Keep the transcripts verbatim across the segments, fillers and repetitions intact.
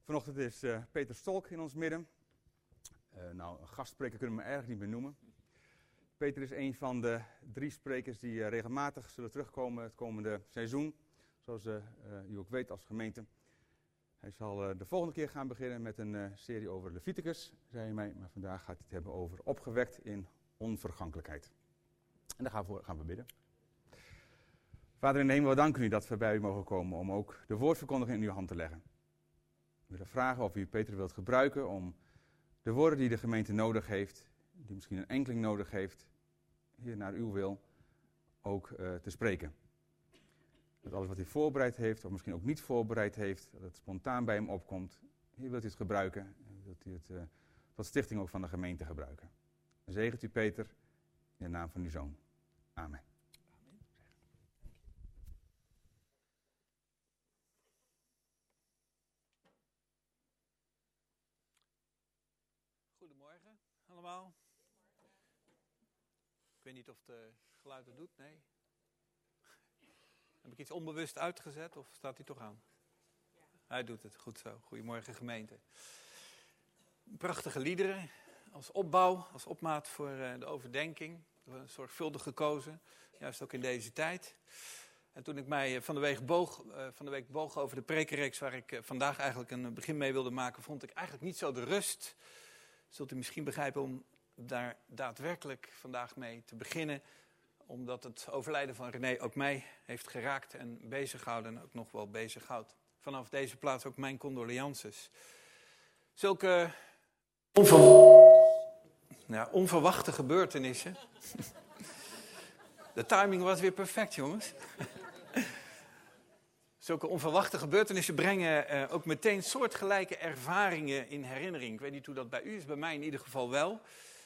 Vanochtend is uh, Peter Stolk in ons midden. Uh, nou, een gastspreker kunnen we hem eigenlijk niet meer noemen. Peter is een van de drie sprekers die uh, regelmatig zullen terugkomen het komende seizoen. Zoals uh, uh, u ook weet als gemeente. Hij zal uh, de volgende keer gaan beginnen met een uh, serie over Leviticus, zei hij mij. Maar vandaag gaat hij het hebben over opgewekt in onvergankelijkheid. En daar gaan we, gaan we bidden. Vader in de hemel, we danken u dat we bij u mogen komen om ook de woordverkondiging in uw hand te leggen. We willen vragen of u Peter wilt gebruiken om de woorden die de gemeente nodig heeft, die misschien een enkeling nodig heeft, hier naar uw wil ook uh, te spreken. Dat alles wat hij voorbereid heeft, of misschien ook niet voorbereid heeft, dat het spontaan bij hem opkomt. Hier wilt u het gebruiken en wilt u het uh, tot stichting ook van de gemeente gebruiken. Zegent u Peter in de naam van uw zoon. Amen. Goedemorgen allemaal. Ik weet niet of het geluid het doet, nee. Heb ik iets onbewust uitgezet of staat hij toch aan? Hij doet het, goed zo. Goedemorgen gemeente. Prachtige liederen als opbouw, als opmaat voor de overdenking. Zorgvuldig gekozen, juist ook in deze tijd. En toen ik mij van de week boog, van de week boog over de prekenreeks waar ik vandaag eigenlijk een begin mee wilde maken, vond ik eigenlijk niet zo de rust. Zult u misschien begrijpen om daar daadwerkelijk vandaag mee te beginnen. Omdat het overlijden van René ook mij heeft geraakt en bezighouden en ook nog wel bezighoudt. Vanaf deze plaats ook mijn condolences. Zulke onver... ja, onverwachte gebeurtenissen. De timing was weer perfect, jongens. Zulke onverwachte gebeurtenissen brengen uh, ook meteen soortgelijke ervaringen in herinnering. Ik weet niet hoe dat bij u is, bij mij in ieder geval wel.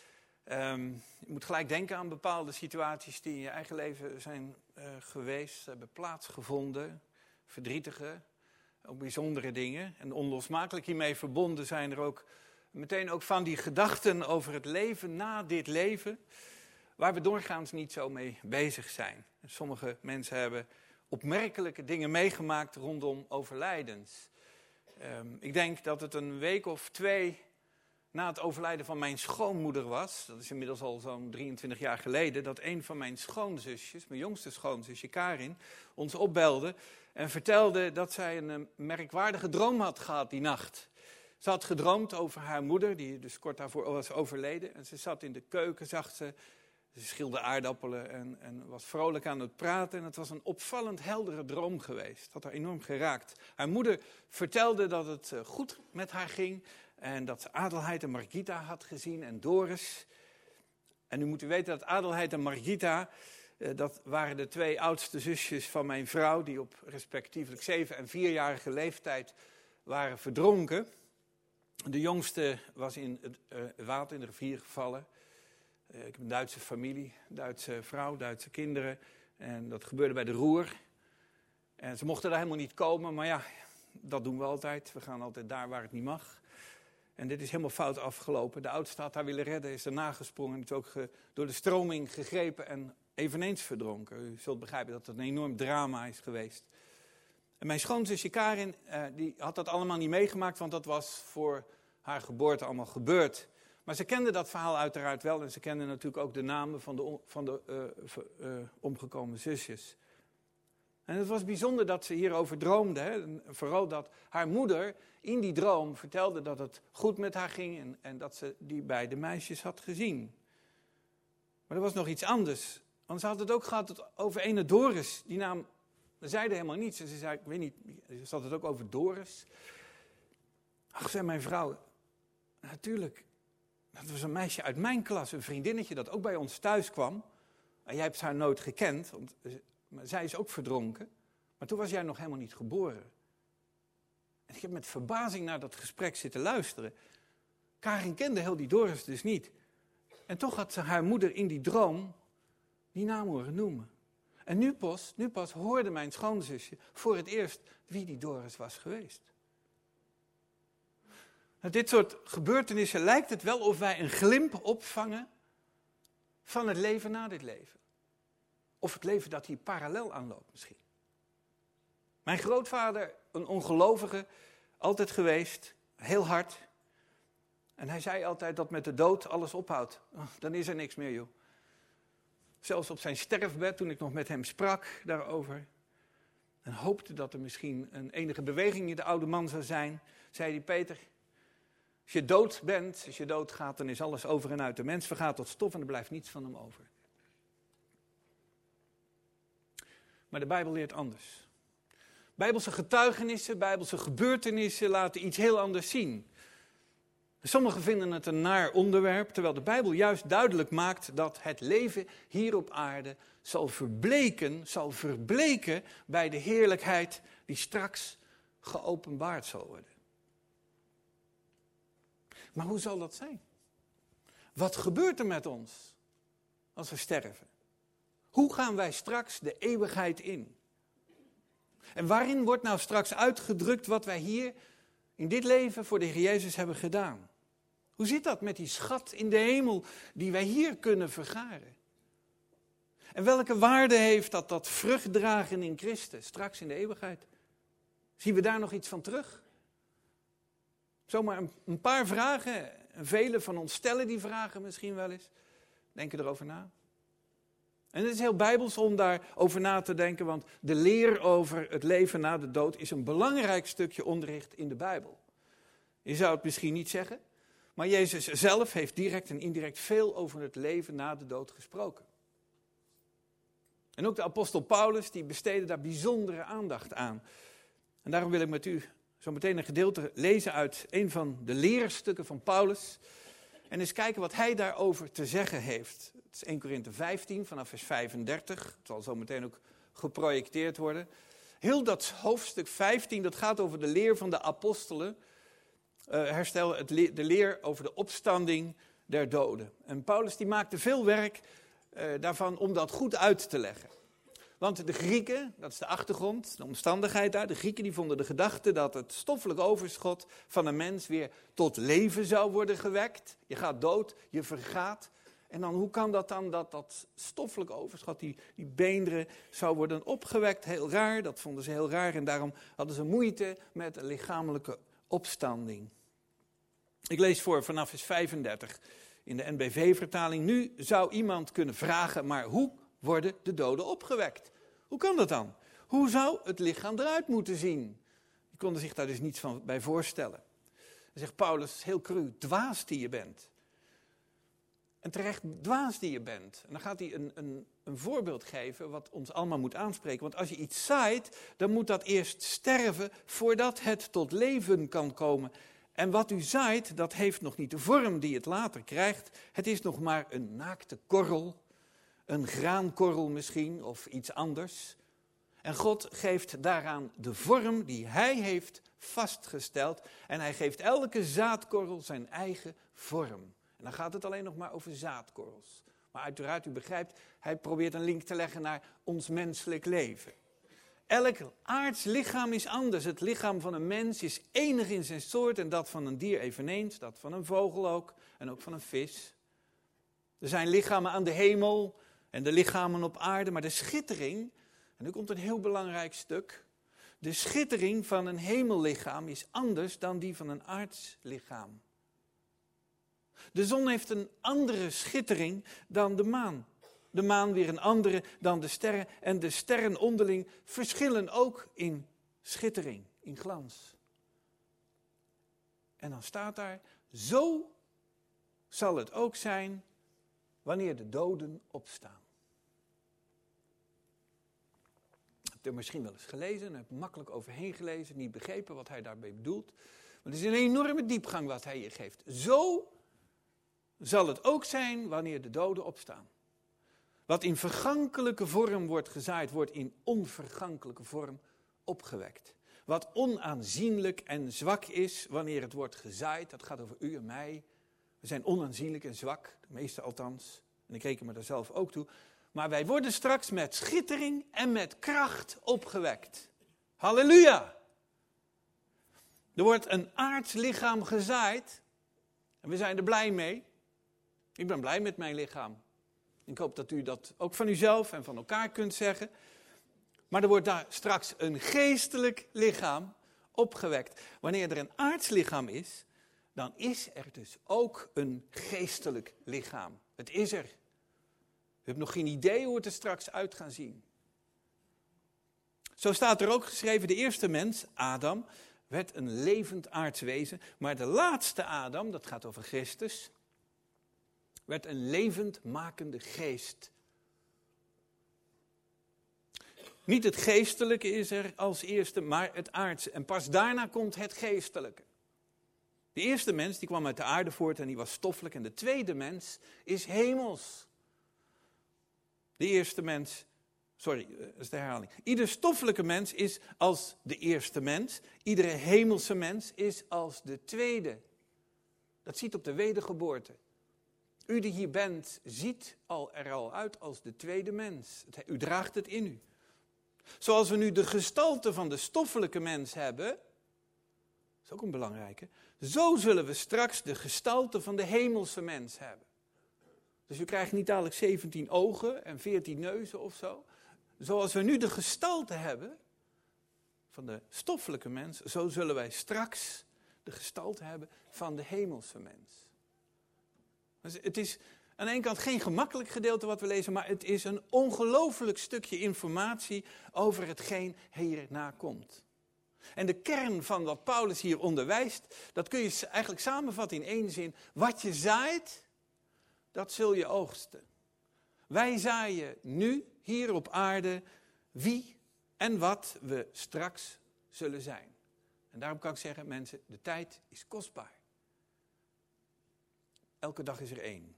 Um, je moet gelijk denken aan bepaalde situaties die in je eigen leven zijn uh, geweest, hebben plaatsgevonden. Verdrietige, ook bijzondere dingen. En onlosmakelijk hiermee verbonden zijn er ook meteen ook van die gedachten over het leven na dit leven, waar we doorgaans niet zo mee bezig zijn. En sommige mensen hebben opmerkelijke dingen meegemaakt rondom overlijdens. Um, ik denk dat het een week of twee na het overlijden van mijn schoonmoeder was, dat is inmiddels al zo'n drieëntwintig jaar geleden, dat een van mijn schoonzusjes, mijn jongste schoonzusje Karin, ons opbelde en vertelde dat zij een merkwaardige droom had gehad die nacht. Ze had gedroomd over haar moeder, die dus kort daarvoor was overleden. En ze zat in de keuken, zag ze, ze schilde aardappelen en, en was vrolijk aan het praten. En het was een opvallend heldere droom geweest. Het had haar enorm geraakt. Haar moeder vertelde dat het goed met haar ging. En dat ze Adelheid en Margita had gezien en Doris. En nu moet u weten dat Adelheid en Margita, eh, dat waren de twee oudste zusjes van mijn vrouw, die op respectievelijk zeven- en vierjarige leeftijd waren verdronken. De jongste was in het uh, water, in de rivier gevallen. Uh, ik heb een Duitse familie, Duitse vrouw, Duitse kinderen. En dat gebeurde bij de Roer. En ze mochten daar helemaal niet komen, maar ja, dat doen we altijd. We gaan altijd daar waar het niet mag. En dit is helemaal fout afgelopen. De oudste had haar willen redden, is erna gesprongen. En is ook ge, door de stroming gegrepen en eveneens verdronken. U zult begrijpen dat het een enorm drama is geweest. En mijn schoonzusje Karin, uh, die had dat allemaal niet meegemaakt, want dat was voor haar geboorte allemaal gebeurd. Maar ze kende dat verhaal uiteraard wel en ze kende natuurlijk ook de namen van de, van de uh, uh, omgekomen zusjes. En het was bijzonder dat ze hierover droomde. Hè? En vooral dat haar moeder in die droom vertelde dat het goed met haar ging en, en dat ze die beide meisjes had gezien. Maar er was nog iets anders. Want ze had het ook gehad over ene Doris. Die naam zeide helemaal niets. En ze zei, ik weet niet, ze had het ook over Doris. Ach, zei mijn vrouw, natuurlijk, dat was een meisje uit mijn klas, een vriendinnetje dat ook bij ons thuis kwam. En jij hebt haar nooit gekend, want zij is ook verdronken. Maar toen was jij nog helemaal niet geboren. En ik heb met verbazing naar dat gesprek zitten luisteren. Karin kende heel die Doris dus niet. En toch had ze haar moeder in die droom die naam horen noemen. En nu pas, nu pas hoorde mijn schoonzusje voor het eerst wie die Doris was geweest. Nou, dit soort gebeurtenissen lijkt het wel of wij een glimp opvangen van het leven na dit leven. Of het leven dat hier parallel aanloopt misschien. Mijn grootvader, een ongelovige, Altijd geweest, heel hard. En hij zei altijd dat met de dood alles ophoudt. Oh, dan is er niks meer, joh. Zelfs op zijn sterfbed, toen ik nog met hem sprak daarover, en hoopte dat er misschien een enige beweging in de oude man zou zijn, zei hij: Peter, als je dood bent, als je dood gaat, dan is alles over en uit. De mens vergaat tot stof en er blijft niets van hem over. Maar de Bijbel leert anders. Bijbelse getuigenissen, Bijbelse gebeurtenissen laten iets heel anders zien. Sommigen vinden het een naar onderwerp, terwijl de Bijbel juist duidelijk maakt dat het leven hier op aarde zal verbleken, zal verbleken bij de heerlijkheid die straks geopenbaard zal worden. Maar hoe zal dat zijn? Wat gebeurt er met ons als we sterven? Hoe gaan wij straks de eeuwigheid in? En waarin wordt nou straks uitgedrukt wat wij hier in dit leven voor de Heer Jezus hebben gedaan? Hoe zit dat met die schat in de hemel die wij hier kunnen vergaren? En welke waarde heeft dat, dat vruchtdragen in Christus, straks in de eeuwigheid? Zien we daar nog iets van terug? Zomaar een, een paar vragen, en velen van ons stellen die vragen misschien wel eens. Denken erover na. En het is heel bijbels om daarover na te denken, want de leer over het leven na de dood is een belangrijk stukje onderricht in de Bijbel. Je zou het misschien niet zeggen, maar Jezus zelf heeft direct en indirect veel over het leven na de dood gesproken. En ook de apostel Paulus, die besteedde daar bijzondere aandacht aan. En daarom wil ik met u zo meteen een gedeelte lezen uit een van de leerstukken van Paulus. En eens kijken wat hij daarover te zeggen heeft. Het is eerste Korinthe vijftien vanaf vers vijfendertig. Het zal zo meteen ook geprojecteerd worden. Heel dat hoofdstuk vijftien, dat gaat over de leer van de apostelen. Uh, herstel het le- de leer over de opstanding der doden. En Paulus die maakte veel werk uh, daarvan om dat goed uit te leggen. Want de Grieken, dat is de achtergrond, de omstandigheid daar. De Grieken die vonden de gedachte dat het stoffelijk overschot van een mens weer tot leven zou worden gewekt. Je gaat dood, je vergaat. En dan, hoe kan dat dan, dat dat stoffelijk overschot, die, die beenderen, zou worden opgewekt? Heel raar, dat vonden ze heel raar. En daarom hadden ze moeite met de lichamelijke opstanding. Ik lees voor vanaf vers vijfendertig in de N B V-vertaling. Nu zou iemand kunnen vragen, maar hoe worden de doden opgewekt? Hoe kan dat dan? Hoe zou het lichaam eruit moeten zien? Die konden zich daar dus niets van bij voorstellen. Dan zegt Paulus heel cru, dwaas die je bent. En terecht dwaas die je bent. En dan gaat hij een, een, een voorbeeld geven wat ons allemaal moet aanspreken. Want als je iets zaait, dan moet dat eerst sterven voordat het tot leven kan komen. En wat u zaait, dat heeft nog niet de vorm die het later krijgt. Het is nog maar een naakte korrel. Een graankorrel misschien, of iets anders. En God geeft daaraan de vorm die hij heeft vastgesteld. En hij geeft elke zaadkorrel zijn eigen vorm. En dan gaat het alleen nog maar over zaadkorrels. Maar uiteraard, u begrijpt, hij probeert een link te leggen naar ons menselijk leven. Elk aards lichaam is anders. Het lichaam van een mens is enig in zijn soort en dat van een dier eveneens. Dat van een vogel ook en ook van een vis. Er zijn lichamen aan de hemel en de lichamen op aarde, maar de schittering, en nu komt een heel belangrijk stuk, de schittering van een hemellichaam is anders dan die van een aards lichaam. De zon heeft een andere schittering dan de maan. De maan weer een andere dan de sterren. En de sterren onderling verschillen ook in schittering, in glans. En dan staat daar, zo zal het ook zijn wanneer de doden opstaan. Ik heb er misschien wel eens gelezen, heb makkelijk overheen gelezen, niet begrepen wat hij daarbij bedoelt. Maar het is een enorme diepgang wat hij hier geeft. Zo zal het ook zijn wanneer de doden opstaan. Wat in vergankelijke vorm wordt gezaaid, wordt in onvergankelijke vorm opgewekt. Wat onaanzienlijk en zwak is wanneer het wordt gezaaid, dat gaat over u en mij. We zijn onaanzienlijk en zwak, de meeste althans. En ik reken me daar zelf ook toe. Maar wij worden straks met schittering en met kracht opgewekt. Halleluja! Er wordt een aards lichaam gezaaid. En we zijn er blij mee. Ik ben blij met mijn lichaam. Ik hoop dat u dat ook van uzelf en van elkaar kunt zeggen. Maar er wordt daar straks een geestelijk lichaam opgewekt. Wanneer er een aards lichaam is, dan is er dus ook een geestelijk lichaam. Het is er. U hebt nog geen idee hoe het er straks uit gaat zien. Zo staat er ook geschreven, de eerste mens, Adam, werd een levend aards wezen. Maar de laatste Adam, dat gaat over Christus, werd een levendmakende geest. Niet het geestelijke is er als eerste, maar het aardse. En pas daarna komt het geestelijke. De eerste mens die kwam uit de aarde voort en die was stoffelijk. En de tweede mens is hemels. De eerste mens, sorry, dat is de herhaling. Ieder stoffelijke mens is als de eerste mens. Iedere hemelse mens is als de tweede. Dat ziet op de wedergeboorte. U die hier bent, ziet al er al uit als de tweede mens. U draagt het in u. Zoals we nu de gestalte van de stoffelijke mens hebben, dat is ook een belangrijke, zo zullen we straks de gestalte van de hemelse mens hebben. Dus u krijgt niet dadelijk zeventien ogen en veertien neuzen of zo. Zoals we nu de gestalte hebben van de stoffelijke mens, zo zullen wij straks de gestalte hebben van de hemelse mens. Dus het is aan de ene kant geen gemakkelijk gedeelte wat we lezen, maar het is een ongelooflijk stukje informatie over hetgeen hierna komt. En de kern van wat Paulus hier onderwijst, dat kun je eigenlijk samenvatten in één zin. Wat je zaait, dat zul je oogsten. Wij zaaien nu, hier op aarde, wie en wat we straks zullen zijn. En daarom kan ik zeggen, mensen, de tijd is kostbaar. Elke dag is er één.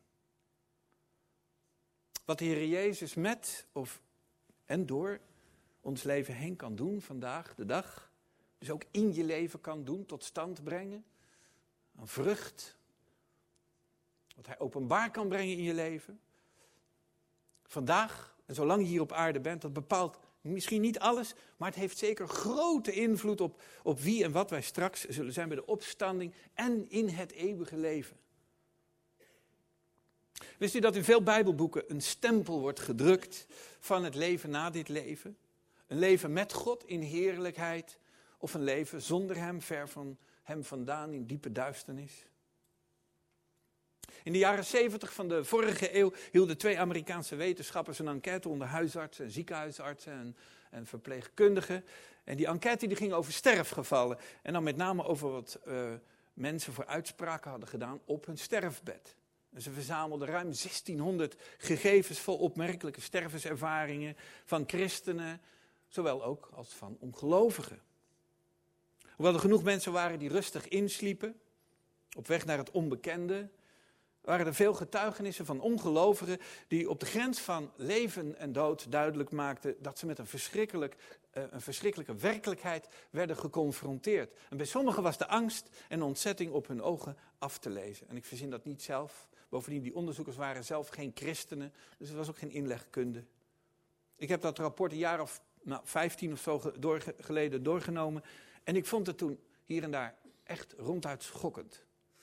Wat de Heer Jezus met of en door ons leven heen kan doen vandaag, de dag. Dus ook in je leven kan doen, tot stand brengen. Een vrucht. Wat hij openbaar kan brengen in je leven. Vandaag, en zolang je hier op aarde bent, dat bepaalt misschien niet alles, maar het heeft zeker grote invloed op, op wie en wat wij straks zullen zijn bij de opstanding en in het eeuwige leven. Wist u dat in veel Bijbelboeken een stempel wordt gedrukt van het leven na dit leven? Een leven met God in heerlijkheid of een leven zonder hem, ver van hem vandaan in diepe duisternis? In de jaren zeventig van de vorige eeuw hielden twee Amerikaanse wetenschappers een enquête onder huisartsen en ziekenhuisartsen en, en verpleegkundigen. En die enquête die ging over sterfgevallen en dan met name over wat uh, mensen voor uitspraken hadden gedaan op hun sterfbed. En ze verzamelden ruim zestienhonderd gegevens vol opmerkelijke stervenservaringen van christenen, zowel ook als van ongelovigen. Hoewel er genoeg mensen waren die rustig insliepen, op weg naar het onbekende, waren er veel getuigenissen van ongelovigen die op de grens van leven en dood duidelijk maakten dat ze met een, verschrikkelijk, uh, een verschrikkelijke werkelijkheid werden geconfronteerd. En bij sommigen was de angst en de ontzetting op hun ogen af te lezen. En ik verzin dat niet zelf. Bovendien, die onderzoekers waren zelf geen christenen, dus er was ook geen inlegkunde. Ik heb dat rapport een jaar of nou, vijftien of zo door, geleden doorgenomen en ik vond het toen hier en daar echt ronduit schokkend.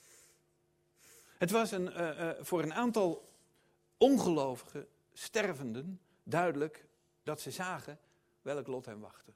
Het was een, uh, uh, voor een aantal ongelovige stervenden duidelijk dat ze zagen welk lot hen wachtte.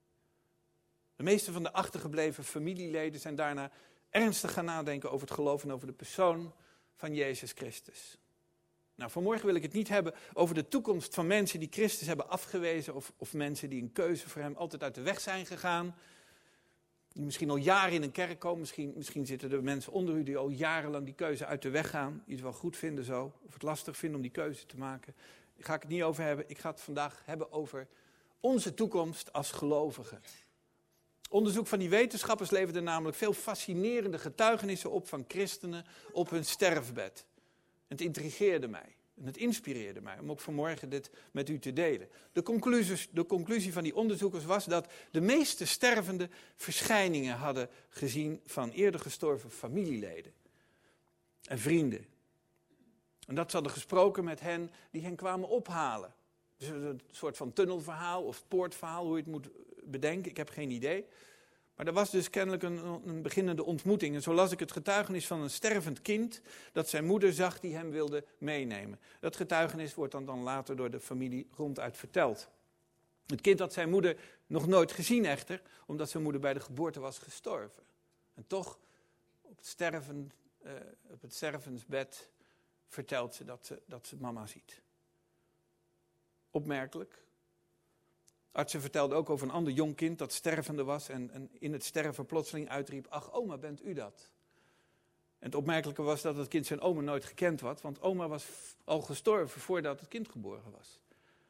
De meeste van de achtergebleven familieleden zijn daarna ernstig gaan nadenken over het geloof en over de persoon van Jezus Christus. Nou, vanmorgen wil ik het niet hebben over de toekomst van mensen die Christus hebben afgewezen of, of mensen die een keuze voor hem altijd uit de weg zijn gegaan. Die misschien al jaren in een kerk komen, misschien, misschien zitten er mensen onder u die al jarenlang die keuze uit de weg gaan. Die het wel goed vinden zo, of het lastig vinden om die keuze te maken. Daar ga ik het niet over hebben. Ik ga het vandaag hebben over onze toekomst als gelovigen. Onderzoek van die wetenschappers leverde namelijk veel fascinerende getuigenissen op van christenen op hun sterfbed. Het intrigeerde mij en het inspireerde mij om ook vanmorgen dit met u te delen. De conclusie, de conclusie van die onderzoekers was dat de meeste stervenden verschijningen hadden gezien van eerder gestorven familieleden en vrienden. En dat ze hadden gesproken met hen die hen kwamen ophalen. Dus een soort van tunnelverhaal of poortverhaal, hoe je het moet bedenken, ik heb geen idee. Maar er was dus kennelijk een, een beginnende ontmoeting. En zo las ik het getuigenis van een stervend kind dat zijn moeder zag die hem wilde meenemen. Dat getuigenis wordt dan, dan later door de familie ronduit verteld. Het kind had zijn moeder nog nooit gezien echter, omdat zijn moeder bij de geboorte was gestorven. En toch, op het, sterven, uh, op het stervensbed vertelt ze dat, ze dat ze mama ziet. Opmerkelijk. Artsen vertelden ook over een ander jong kind dat stervende was en, en in het sterven plotseling uitriep, ach oma, bent u dat? En het opmerkelijke was dat het kind zijn oma nooit gekend had, want oma was al gestorven voordat het kind geboren was.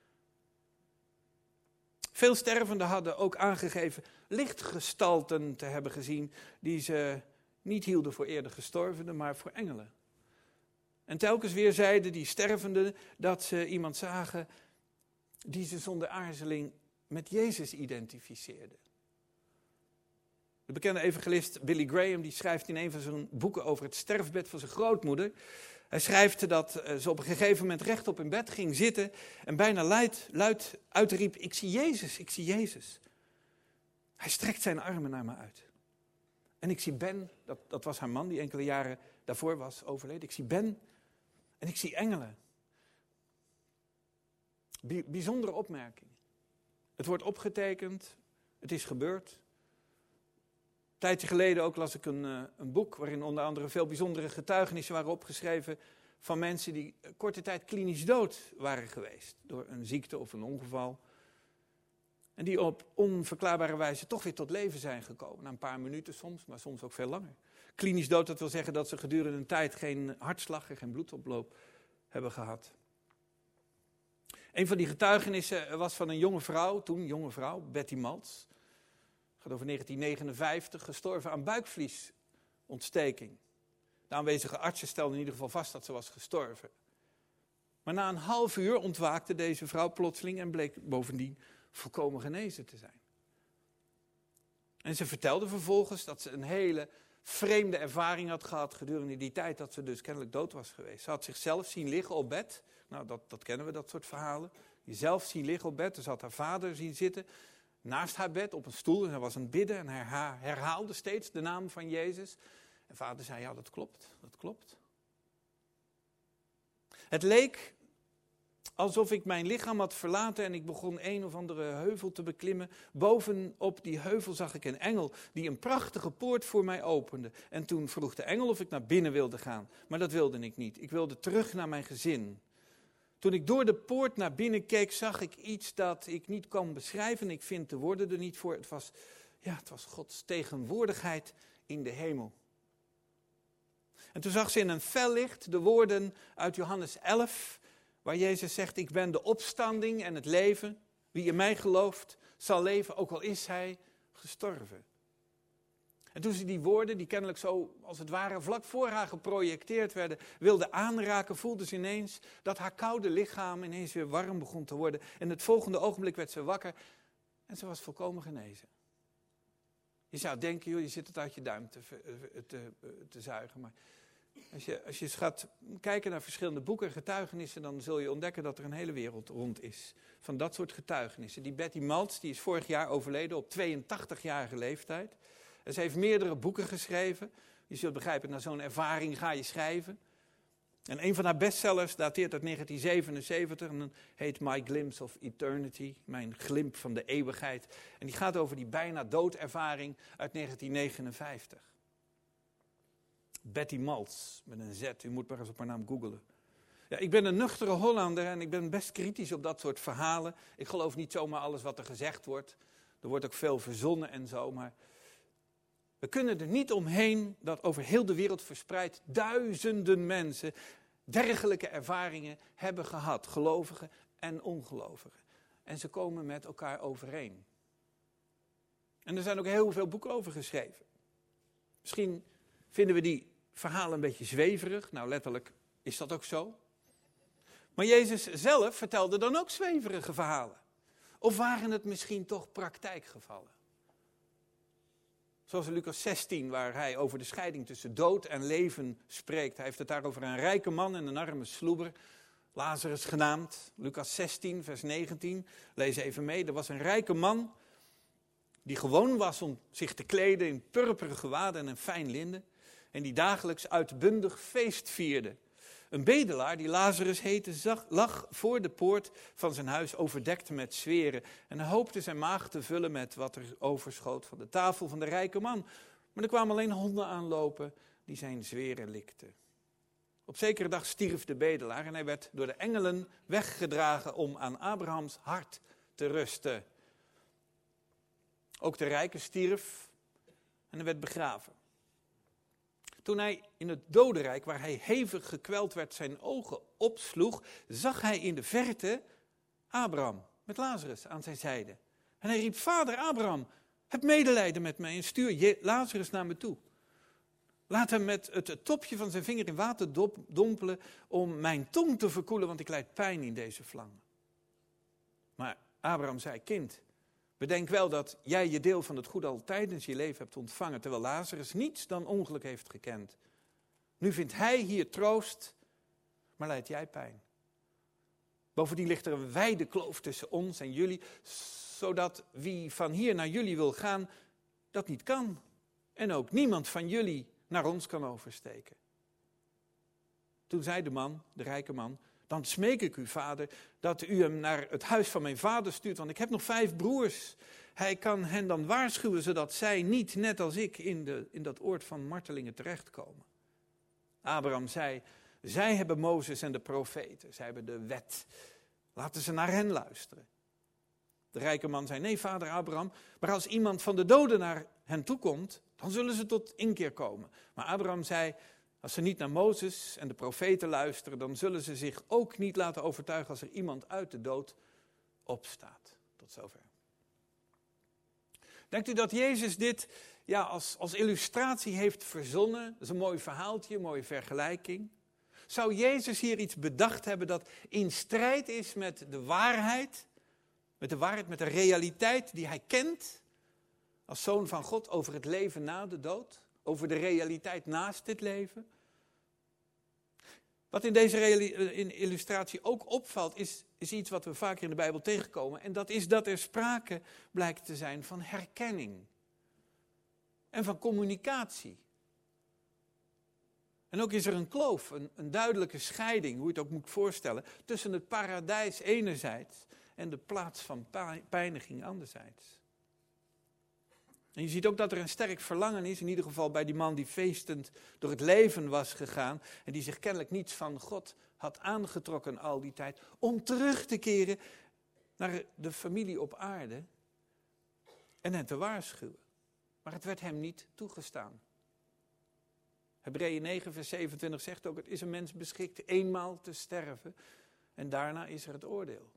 Veel stervenden hadden ook aangegeven lichtgestalten te hebben gezien die ze niet hielden voor eerder gestorvenden, maar voor engelen. En telkens weer zeiden die stervenden dat ze iemand zagen die ze zonder aarzeling met Jezus identificeerden. De bekende evangelist Billy Graham die schrijft in een van zijn boeken over het sterfbed van zijn grootmoeder. Hij schrijft dat ze op een gegeven moment rechtop in bed ging zitten en bijna luid, luid uitriep, ik zie Jezus, ik zie Jezus. Hij strekt zijn armen naar me uit. En ik zie Ben, dat, dat was haar man die enkele jaren daarvoor was overleden. Ik zie Ben en ik zie engelen. Bij, bijzondere opmerking. Het wordt opgetekend, het is gebeurd. Een tijdje geleden ook las ik een, uh, een boek waarin onder andere veel bijzondere getuigenissen waren opgeschreven van mensen die korte tijd klinisch dood waren geweest door een ziekte of een ongeval. En die op onverklaarbare wijze toch weer tot leven zijn gekomen. Na een paar minuten soms, maar soms ook veel langer. Klinisch dood, dat wil zeggen dat ze gedurende een tijd geen hartslag en geen bloedoploop hebben gehad. Een van die getuigenissen was van een jonge vrouw, toen jonge vrouw, Betty Maltz. Het gaat over negentien negenenvijftig, gestorven aan buikvliesontsteking. De aanwezige artsen stelden in ieder geval vast dat ze was gestorven. Maar na een half uur ontwaakte deze vrouw plotseling en bleek bovendien volkomen genezen te zijn. En ze vertelde vervolgens dat ze een hele vreemde ervaring had gehad gedurende die tijd dat ze dus kennelijk dood was geweest. Ze had zichzelf zien liggen op bed. Nou, dat, dat kennen we, dat soort verhalen. Jezelf zien liggen op bed. Dus had haar vader zien zitten naast haar bed op een stoel. En hij was aan het bidden en hij herhaalde steeds de naam van Jezus. En vader zei, ja, dat klopt, dat klopt. Het leek alsof ik mijn lichaam had verlaten en ik begon een of andere heuvel te beklimmen. Bovenop die heuvel zag ik een engel die een prachtige poort voor mij opende. En toen vroeg de engel of ik naar binnen wilde gaan. Maar dat wilde ik niet. Ik wilde terug naar mijn gezin. Toen ik door de poort naar binnen keek, zag ik iets dat ik niet kan beschrijven. Ik vind de woorden er niet voor. Het was, ja, het was Gods tegenwoordigheid in de hemel. En toen zag ze in een fel licht de woorden uit Johannes elf... waar Jezus zegt, ik ben de opstanding en het leven. Wie in mij gelooft, zal leven, ook al is hij gestorven. En toen ze die woorden, die kennelijk zo als het ware vlak voor haar geprojecteerd werden, wilde aanraken, voelde ze ineens dat haar koude lichaam ineens weer warm begon te worden. En het volgende ogenblik werd ze wakker en ze was volkomen genezen. Je zou denken, joh, je zit het uit je duim te, te, te zuigen, maar Als je, als je eens gaat kijken naar verschillende boeken en getuigenissen, dan zul je ontdekken dat er een hele wereld rond is van dat soort getuigenissen. Die Betty Maltz, die is vorig jaar overleden op tweeëntachtigjarige leeftijd. En ze heeft meerdere boeken geschreven. Je zult begrijpen, na zo'n ervaring ga je schrijven. En een van haar bestsellers dateert uit negentien zevenenzeventig en heet My Glimpse of Eternity, mijn glimp van de eeuwigheid. En die gaat over die bijna doodervaring uit negentien negenenvijftig. Betty Maltz, met een Z. U moet maar eens op haar naam googlen. Ja, ik ben een nuchtere Hollander en ik ben best kritisch op dat soort verhalen. Ik geloof niet zomaar alles wat er gezegd wordt. Er wordt ook veel verzonnen en zo, maar we kunnen er niet omheen dat over heel de wereld verspreid duizenden mensen dergelijke ervaringen hebben gehad. Gelovigen en ongelovigen. En ze komen met elkaar overeen. En er zijn ook heel veel boeken over geschreven. Misschien vinden we die verhalen een beetje zweverig. Nou, letterlijk is dat ook zo. Maar Jezus zelf vertelde dan ook zweverige verhalen. Of waren het misschien toch praktijkgevallen? Zoals in Lucas zestien, waar hij over de scheiding tussen dood en leven spreekt. Hij heeft het daar over een rijke man en een arme sloeber, Lazarus genaamd. Lucas zestien, vers negentien, lees even mee. Er was een rijke man die gewoon was om zich te kleden in purperen gewaden en een fijn linnen. En die dagelijks uitbundig feest vierde. Een bedelaar, die Lazarus heette, zag, lag voor de poort van zijn huis overdekt met zweren. En hij hoopte zijn maag te vullen met wat er overschoot van de tafel van de rijke man. Maar er kwamen alleen honden aanlopen die zijn zweren likten. Op zekere dag stierf de bedelaar en hij werd door de engelen weggedragen om aan Abrahams hart te rusten. Ook de rijke stierf en hij werd begraven. Toen hij in het dodenrijk, waar hij hevig gekweld werd, zijn ogen opsloeg, zag hij in de verte Abraham met Lazarus aan zijn zijde. En hij riep: Vader Abraham, heb medelijden met mij en stuur Lazarus naar me toe. Laat hem met het topje van zijn vinger in water dompelen om mijn tong te verkoelen, want ik lijd pijn in deze vlammen. Maar Abraham zei: Kind, bedenk wel dat jij je deel van het goede al tijdens je leven hebt ontvangen, terwijl Lazarus niets dan ongeluk heeft gekend. Nu vindt hij hier troost, maar lijdt jij pijn. Bovendien ligt er een wijde kloof tussen ons en jullie, zodat wie van hier naar jullie wil gaan, dat niet kan. En ook niemand van jullie naar ons kan oversteken. Toen zei de man, de rijke man: Dan smeek ik u, vader, dat u hem naar het huis van mijn vader stuurt, want ik heb nog vijf broers. Hij kan hen dan waarschuwen, zodat zij niet, net als ik, in, de, in dat oord van martelingen terechtkomen. Abraham zei: Zij hebben Mozes en de profeten, zij hebben de wet. Laten ze naar hen luisteren. De rijke man zei: Nee, vader Abraham, maar als iemand van de doden naar hen toekomt, dan zullen ze tot inkeer komen. Maar Abraham zei: Als ze niet naar Mozes en de profeten luisteren, dan zullen ze zich ook niet laten overtuigen als er iemand uit de dood opstaat. Tot zover. Denkt u dat Jezus dit ja, als, als illustratie heeft verzonnen? Dat is een mooi verhaaltje, een mooie vergelijking. Zou Jezus hier iets bedacht hebben dat in strijd is met de waarheid, met de waarheid, met de realiteit die hij kent als zoon van God over het leven na de dood, over de realiteit naast dit leven? Wat in deze reali- in illustratie ook opvalt, is, is iets wat we vaker in de Bijbel tegenkomen. En dat is dat er sprake blijkt te zijn van herkenning. En van communicatie. En ook is er een kloof, een, een duidelijke scheiding, hoe je het ook moet voorstellen, tussen het paradijs enerzijds en de plaats van pijniging anderzijds. En je ziet ook dat er een sterk verlangen is, in ieder geval bij die man die feestend door het leven was gegaan en die zich kennelijk niets van God had aangetrokken al die tijd, om terug te keren naar de familie op aarde en hen te waarschuwen. Maar het werd hem niet toegestaan. Hebreeën negen vers zevenentwintig zegt ook: Het is een mens beschikt eenmaal te sterven en daarna is er het oordeel.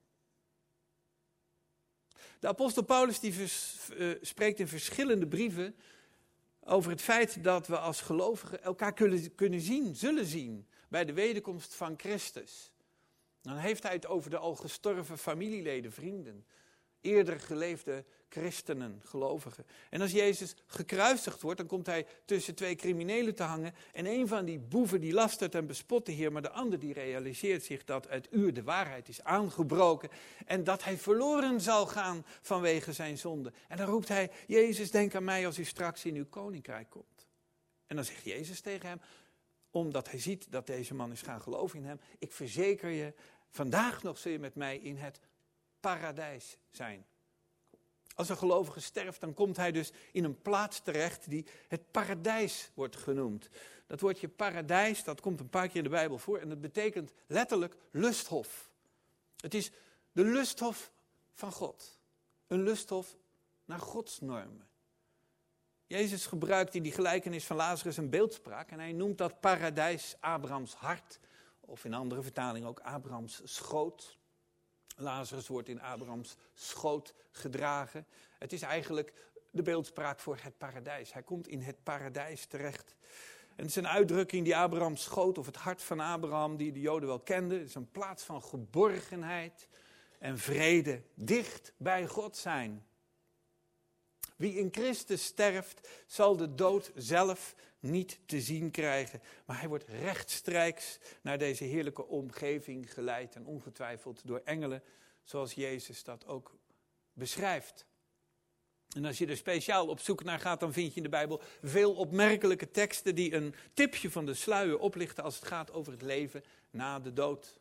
De apostel Paulus die vers, uh, spreekt in verschillende brieven over het feit dat we als gelovigen elkaar kunnen, kunnen zien, zullen zien bij de wederkomst van Christus. Dan heeft hij het over de al gestorven familieleden, vrienden, eerder geleefde christenen, gelovigen. En als Jezus gekruisigd wordt, dan komt hij tussen twee criminelen te hangen. En een van die boeven die lastert en bespot de Heer, maar de ander die realiseert zich dat het uur de waarheid is aangebroken. En dat hij verloren zal gaan vanwege zijn zonde. En dan roept hij: Jezus, denk aan mij als u straks in uw koninkrijk komt. En dan zegt Jezus tegen hem, omdat hij ziet dat deze man is gaan geloven in hem: ik verzeker je, vandaag nog zul je met mij in het paradijs zijn. Als een gelovige sterft, dan komt hij dus in een plaats terecht die het paradijs wordt genoemd. Dat woordje paradijs, dat komt een paar keer in de Bijbel voor en dat betekent letterlijk lusthof. Het is de lusthof van God. Een lusthof naar Gods normen. Jezus gebruikt in die gelijkenis van Lazarus een beeldspraak en hij noemt dat paradijs Abrahams hart, of in andere vertalingen ook Abrahams schoot. Lazarus wordt in Abrahams schoot gedragen. Het is eigenlijk de beeldspraak voor het paradijs. Hij komt in het paradijs terecht. En het is een uitdrukking die Abraham schoot, of het hart van Abraham, die de Joden wel kenden. Het is een plaats van geborgenheid en vrede, dicht bij God zijn. Wie in Christus sterft, zal de dood zelf niet te zien krijgen. Maar hij wordt rechtstrijks naar deze heerlijke omgeving geleid en ongetwijfeld door engelen, zoals Jezus dat ook beschrijft. En als je er speciaal op zoek naar gaat, dan vind je in de Bijbel veel opmerkelijke teksten die een tipje van de sluier oplichten als het gaat over het leven na de dood.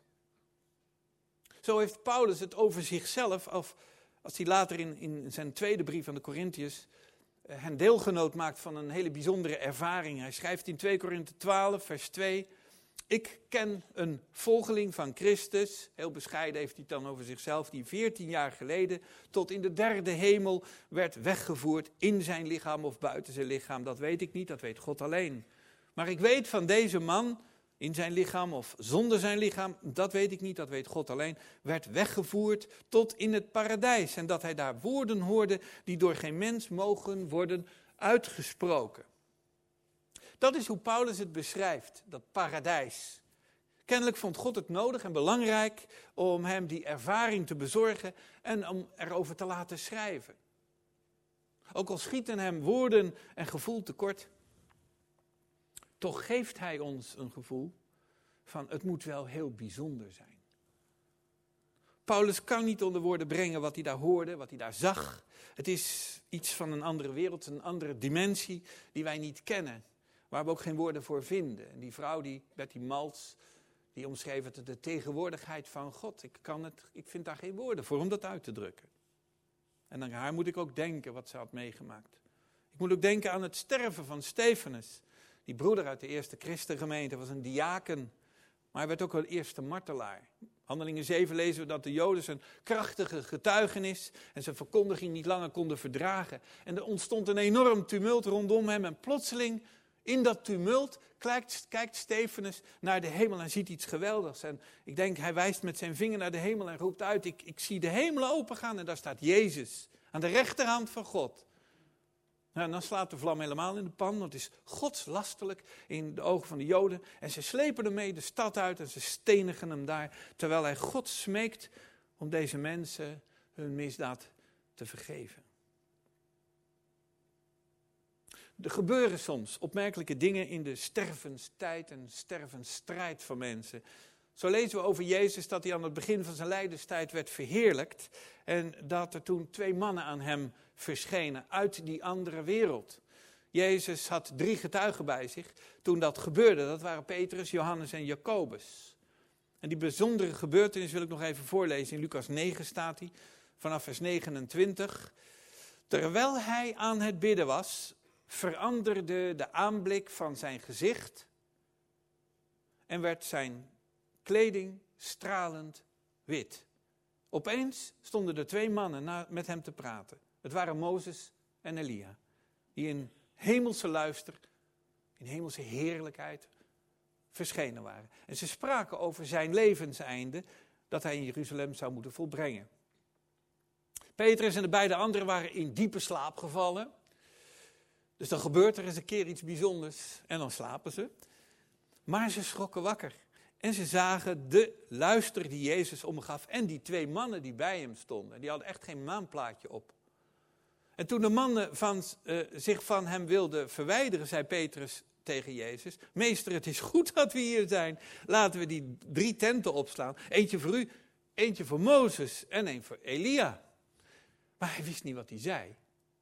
Zo heeft Paulus het over zichzelf, als, als hij later in, in zijn tweede brief aan de Korintiërs hen deelgenoot maakt van een hele bijzondere ervaring. Hij schrijft in twee Korinthe twaalf, vers twee... Ik ken een volgeling van Christus, heel bescheiden heeft hij het dan over zichzelf, die veertien jaar geleden tot in de derde hemel werd weggevoerd in zijn lichaam of buiten zijn lichaam. Dat weet ik niet, dat weet God alleen. Maar ik weet van deze man, in zijn lichaam of zonder zijn lichaam, dat weet ik niet, dat weet God alleen, werd weggevoerd tot in het paradijs. En dat hij daar woorden hoorde die door geen mens mogen worden uitgesproken. Dat is hoe Paulus het beschrijft, dat paradijs. Kennelijk vond God het nodig en belangrijk om hem die ervaring te bezorgen en om erover te laten schrijven. Ook al schieten hem woorden en gevoel tekort, toch geeft hij ons een gevoel van het moet wel heel bijzonder zijn. Paulus kan niet onder woorden brengen wat hij daar hoorde, wat hij daar zag. Het is iets van een andere wereld, een andere dimensie die wij niet kennen. Waar we ook geen woorden voor vinden. En die vrouw, die Betty Maltz, die omschreef het de tegenwoordigheid van God. Ik, kan het, ik vind daar geen woorden voor om dat uit te drukken. En aan haar moet ik ook denken wat ze had meegemaakt. Ik moet ook denken aan het sterven van Stefanus. Die broeder uit de eerste christengemeente was een diaken. Maar hij werd ook wel eerste martelaar. Handelingen zeven lezen we dat de Joden zijn krachtige getuigenis en zijn verkondiging niet langer konden verdragen. En er ontstond een enorm tumult rondom hem en plotseling in dat tumult kijkt, kijkt Stefanus naar de hemel en ziet iets geweldigs. En ik denk, hij wijst met zijn vinger naar de hemel en roept uit, ik, ik zie de hemelen opengaan en daar staat Jezus aan de rechterhand van God. Nou, en dan slaat de vlam helemaal in de pan, want het is godslastelijk in de ogen van de Joden. En ze slepen hem mee de stad uit en ze stenigen hem daar, terwijl hij God smeekt om deze mensen hun misdaad te vergeven. Er gebeuren soms opmerkelijke dingen in de stervenstijd en stervensstrijd van mensen. Zo lezen we over Jezus dat hij aan het begin van zijn lijdenstijd werd verheerlijkt. En dat er toen twee mannen aan hem verschenen uit die andere wereld. Jezus had drie getuigen bij zich toen dat gebeurde. Dat waren Petrus, Johannes en Jacobus. En die bijzondere gebeurtenis wil ik nog even voorlezen. In Lucas negen staat hij, vanaf vers negenentwintig. Terwijl hij aan het bidden was, veranderde de aanblik van zijn gezicht en werd zijn kleding stralend wit. Opeens stonden er twee mannen na, met hem te praten. Het waren Mozes en Elia, die in hemelse luister, in hemelse heerlijkheid verschenen waren. En ze spraken over zijn levenseinde, dat hij in Jeruzalem zou moeten volbrengen. Petrus en de beide anderen waren in diepe slaap gevallen. Dus dan gebeurt er eens een keer iets bijzonders en dan slapen ze. Maar ze schrokken wakker. En ze zagen de luister die Jezus omgaf en die twee mannen die bij hem stonden. Die hadden echt geen maanplaatje op. En toen de mannen van, uh, zich van hem wilden verwijderen, zei Petrus tegen Jezus: Meester, het is goed dat we hier zijn. Laten we die drie tenten opslaan. Eentje voor u, eentje voor Mozes en één voor Elia. Maar hij wist niet wat hij zei.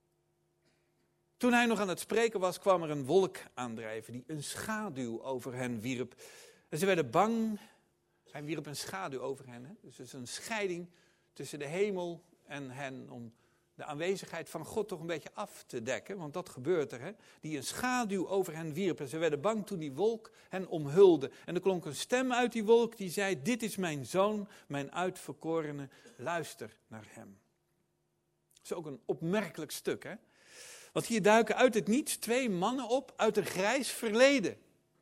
Toen hij nog aan het spreken was, kwam er een wolk aandrijven die een schaduw over hen wierp. En ze werden bang. Hij wierp een schaduw over hen. Hè? Dus het is een scheiding tussen de hemel en hen om de aanwezigheid van God toch een beetje af te dekken. Want dat gebeurt er. Hè? Die een schaduw over hen wierp. En ze werden bang toen die wolk hen omhulde. En er klonk een stem uit die wolk die zei: Dit is mijn zoon, mijn uitverkorene, luister naar hem. Dat is ook een opmerkelijk stuk, hè? Want hier duiken uit het niets twee mannen op uit een grijs verleden.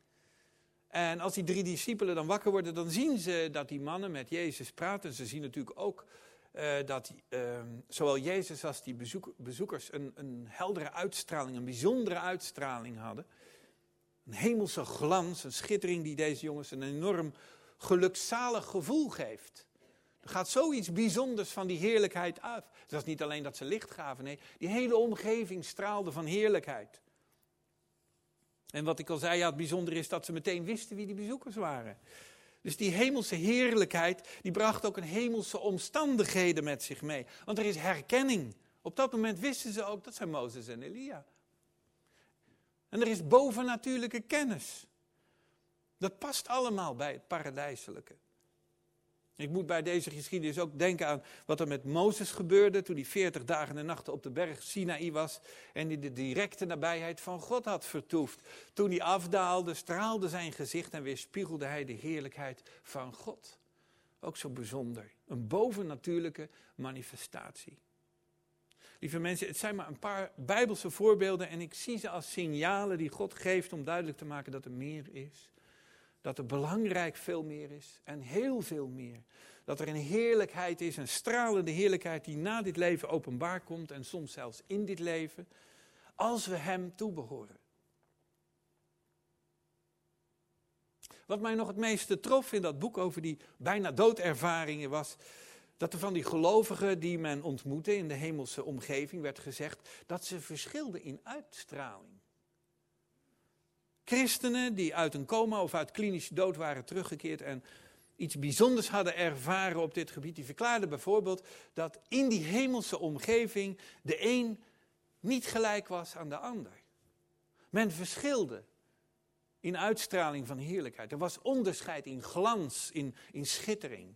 En als die drie discipelen dan wakker worden, dan zien ze dat die mannen met Jezus praten. Ze zien natuurlijk ook uh, dat uh, zowel Jezus als die bezoek, bezoekers een, een heldere uitstraling, een bijzondere uitstraling hadden. Een hemelse glans, een schittering die deze jongens een enorm gelukzalig gevoel geeft. Er gaat zoiets bijzonders van die heerlijkheid af. Het was niet alleen dat ze licht gaven, nee, die hele omgeving straalde van heerlijkheid. En wat ik al zei, ja, het bijzondere is dat ze meteen wisten wie die bezoekers waren. Dus die hemelse heerlijkheid, die bracht ook een hemelse omstandigheden met zich mee. Want er is herkenning Op dat moment wisten ze ook, dat zijn Mozes en Elia. En er is bovennatuurlijke kennis. Dat past allemaal bij het paradijselijke. Ik moet bij deze geschiedenis ook denken aan wat er met Mozes gebeurde toen hij veertig dagen en nachten op de berg Sinaï was en in de directe nabijheid van God had vertoefd. Toen hij afdaalde, straalde zijn gezicht en weerspiegelde hij de heerlijkheid van God. Ook zo bijzonder. Een bovennatuurlijke manifestatie. Lieve mensen, het zijn maar een paar Bijbelse voorbeelden en ik zie ze als signalen die God geeft om duidelijk te maken dat er meer is. Dat er belangrijk veel meer is en heel veel meer. Dat er een heerlijkheid is, een stralende heerlijkheid die na dit leven openbaar komt en soms zelfs in dit leven, als we hem toebehoren. Wat mij nog het meeste trof in dat boek over die bijna doodervaringen was, dat er van die gelovigen die men ontmoette in de hemelse omgeving werd gezegd dat ze verschilden in uitstraling. Christenen die uit een coma of uit klinische dood waren teruggekeerd en iets bijzonders hadden ervaren op dit gebied, die verklaarden bijvoorbeeld dat in die hemelse omgeving de een niet gelijk was aan de ander. Men verschilde in uitstraling van heerlijkheid. Er was onderscheid in glans, in, in schittering.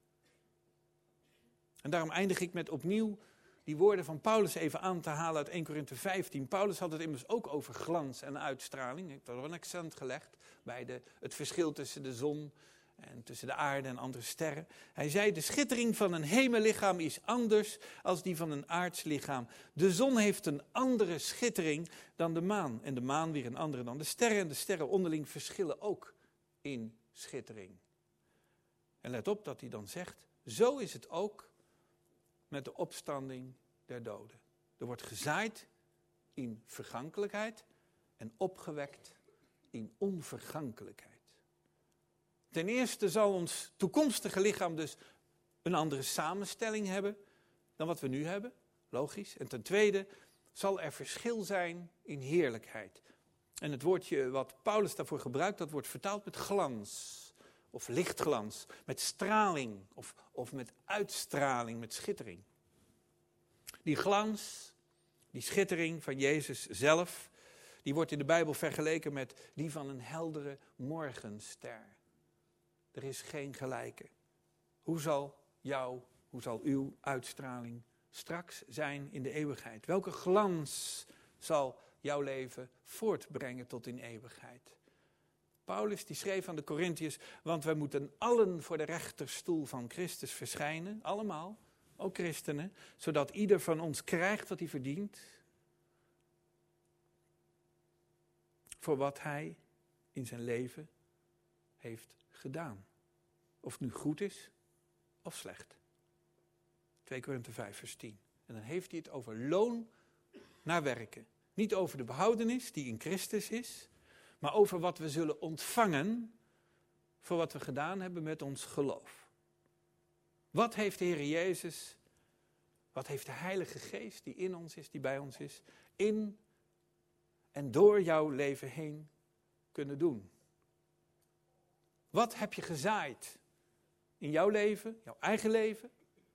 En daarom eindig ik met opnieuw die woorden van Paulus even aan te halen uit Eerste Korinthe vijftien. Paulus had het immers ook over glans en uitstraling. Ik heb er wel een accent gelegd bij de, het verschil tussen de zon en tussen de aarde en andere sterren. Hij zei, de schittering van een hemellichaam is anders als die van een aards lichaam. De zon heeft een andere schittering dan de maan. En de maan weer een andere dan de sterren. En de sterren onderling verschillen ook in schittering. En let op dat hij dan zegt, zo is het ook met de opstanding der doden. Er wordt gezaaid in vergankelijkheid en opgewekt in onvergankelijkheid. Ten eerste zal ons toekomstige lichaam dus een andere samenstelling hebben dan wat we nu hebben, logisch. En ten tweede zal er verschil zijn in heerlijkheid. En het woordje wat Paulus daarvoor gebruikt, dat wordt vertaald met glans. Of lichtglans, met straling of, of met uitstraling, met schittering. Die glans, die schittering van Jezus zelf, die wordt in de Bijbel vergeleken met die van een heldere morgenster. Er is geen gelijke. Hoe zal jouw, hoe zal uw uitstraling straks zijn in de eeuwigheid? Welke glans zal jouw leven voortbrengen tot in eeuwigheid? Paulus die schreef aan de Korintiërs, want wij moeten allen voor de rechterstoel van Christus verschijnen, allemaal, ook christenen, zodat ieder van ons krijgt wat hij verdient voor wat hij in zijn leven heeft gedaan. Of het nu goed is of slecht. twee Korinthe vijf vers tien. En dan heeft hij het over loon naar werken. Niet over de behoudenis die in Christus is, maar over wat we zullen ontvangen voor wat we gedaan hebben met ons geloof. Wat heeft de Heer Jezus, wat heeft de Heilige Geest die in ons is, die bij ons is, in en door jouw leven heen kunnen doen? Wat heb je gezaaid in jouw leven, jouw eigen leven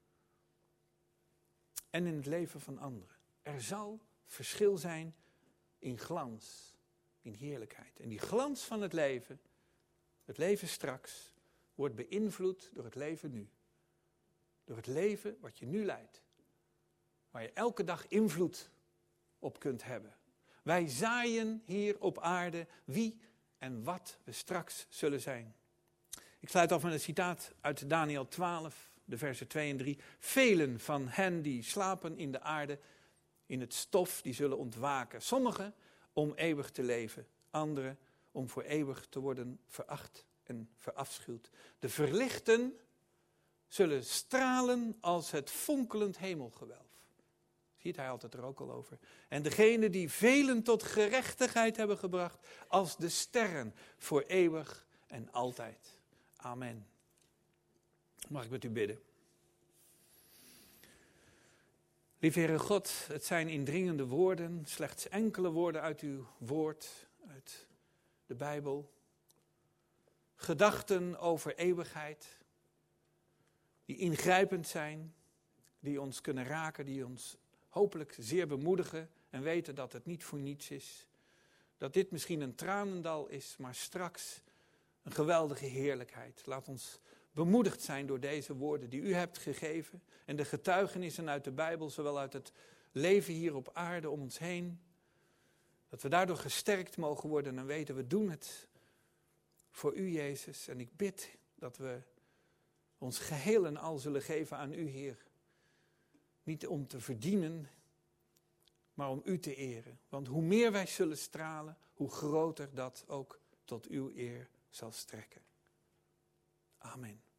en in het leven van anderen? Er zal verschil zijn in glans. In heerlijkheid. En die glans van het leven, het leven straks, wordt beïnvloed door het leven nu. Door het leven wat je nu leidt. Waar je elke dag invloed op kunt hebben. Wij zaaien hier op aarde wie en wat we straks zullen zijn. Ik sluit af met een citaat uit Daniël twaalf, de versen twee en drie. Velen van hen die slapen in de aarde, in het stof, die zullen ontwaken. Sommigen om eeuwig te leven, anderen om voor eeuwig te worden veracht en verafschuwd. De verlichten zullen stralen als het fonkelend hemelgewelf. Ziet hij altijd er ook al over. En degenen die velen tot gerechtigheid hebben gebracht, als de sterren voor eeuwig en altijd. Amen. Mag ik met u bidden? Lieve Heere God, het zijn indringende woorden, slechts enkele woorden uit uw woord, uit de Bijbel. Gedachten over eeuwigheid, die ingrijpend zijn, die ons kunnen raken, die ons hopelijk zeer bemoedigen en weten dat het niet voor niets is. Dat dit misschien een tranendal is, maar straks een geweldige heerlijkheid. Laat ons bemoedigd zijn door deze woorden die u hebt gegeven en de getuigenissen uit de Bijbel, zowel uit het leven hier op aarde om ons heen. Dat we daardoor gesterkt mogen worden en weten, we doen het voor u, Jezus. En ik bid dat we ons geheel en al zullen geven aan u, Heer. Niet om te verdienen, maar om u te eren. Want hoe meer wij zullen stralen, hoe groter dat ook tot uw eer zal strekken. Amen.